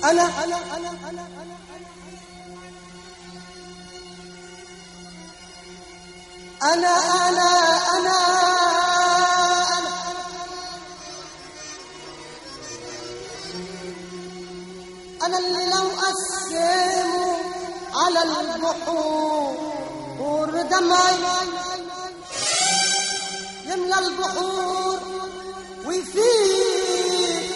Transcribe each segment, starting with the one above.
أنا اللي لو قسموا على البحور دمعي يملى البحور ويفيد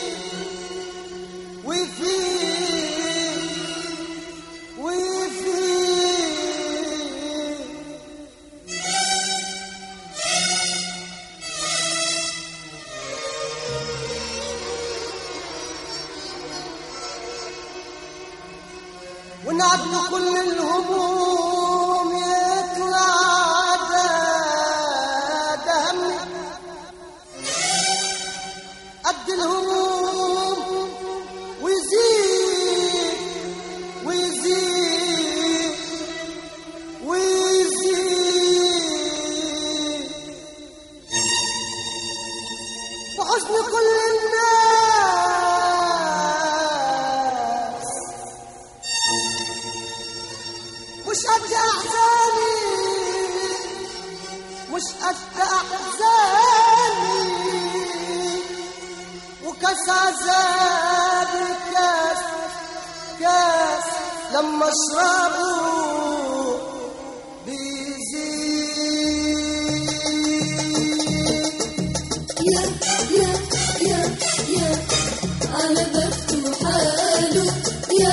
ونعدل كل الهموم يطلع ده همي قد الهموم ويزيد وحزن كل الناس مش قد أحزاني وكاس عذابي كاس لما اشربه بيزيد يا على بخته حاله يا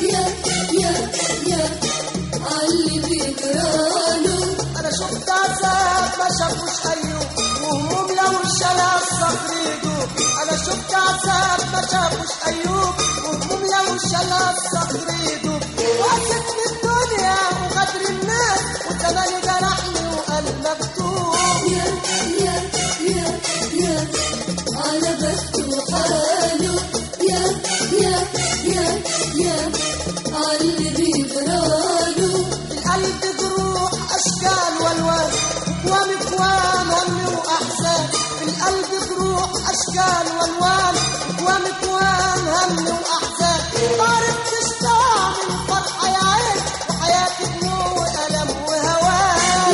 عاللي بيجراله. انا شفت عذاب ما شافوش ايوب وهموم لو الشلع الصخر يدوب. انا شفت عذاب ما شافوش ايوب وهموم لو الشلع الصخر يدوب. وقفت في الدنيا وغدر الناس وزماني جرحني وقلب مفتوح. يا على بخته حاله يا عاللي بيجراله. القلب جروح اشكال والوان ومكوان هم واحزان. القلب جروح اشكال والوان ومكوان هم واحزان. ما عرفتش طعم الفرحه يا عين وحياتي دموع والم وهوان.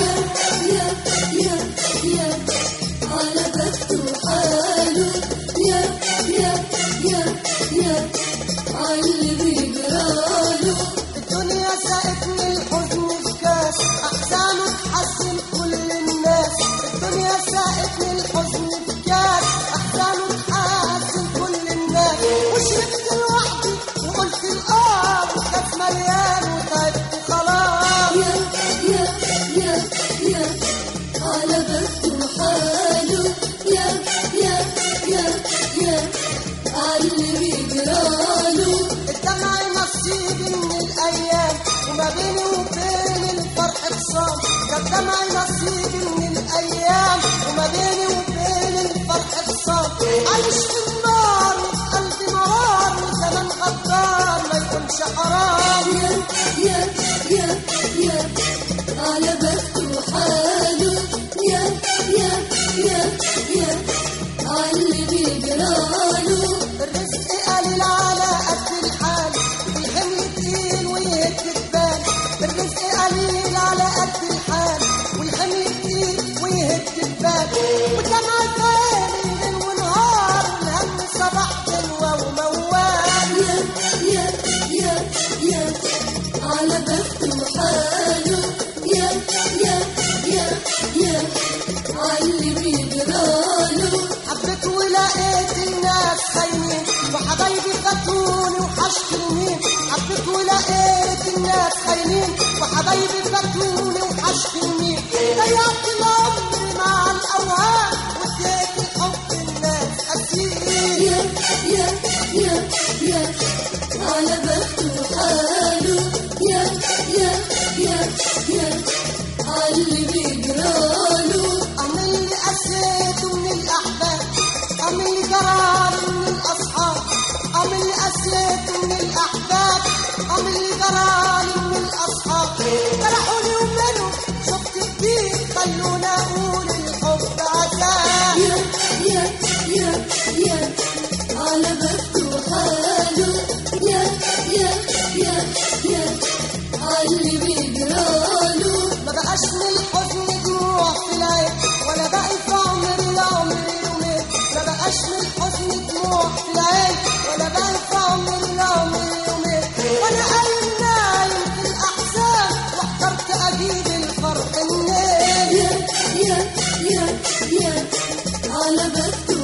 يا على بخته حاله يا عاللي بيجراله. الدنيا ساقتني الحزن في كاس احزانه تحزن كل الناس. الدنيا ساقتني الحزن في كاس احزانه تحزن كل الناس. وشربت لوحدي وقلت الآه وكاس مليان وتعبت خلاص. يا على بخته حاله يا عاللي بيجراله. الدمع نصيبي من الايام وما بيني وبين الفرح خصام. الدمع نصيبي من الايام وما بيني وبين الفرح خصام. عايش في النار وفي قلبي مرار وزمن غدار ما يكونش حرام. يا على بخته حاله يا عاللي بيجراله. الرزق قليل على قد الحال والحمل تقيل ويهد البال. الرزق قليل على قد الحال والحمل تقيل ويهد البال. ودمع ثاني ليل ونهار والهم صباح حلوة وموال. يا على بخته حاله يا عاللي بيجراله. حبيت ولقيت الناس خاينين وحبايبي فاتوني وحشتني. حبيت ولقيت الناس خاينين وحبايبي فاتوني وحشتني. ضيعت العمر مع الاوهام واديت الحب الناس اسير. يا على بخته حاله يا عاللي بيجراله. اعمل لي قسيته من الاحباب اعمل لي جرالي من الاصحاب. اعمل لي قسيته من الاحباب اعمل لي جرالي من الاصحاب. جرحوني ومنهم شفت كتير خلونا اقول الحب عذاب. يا على بخته حاله يا بقاش من الحزن دموع في العين ولا باقي في عمري العمر يومين ما بقاش من الحزن دموع في العين ولا باقي في عمري العمر يومين وانا قايم نايم في الاحزان واحترت اجيب الفرح منين يا على بخته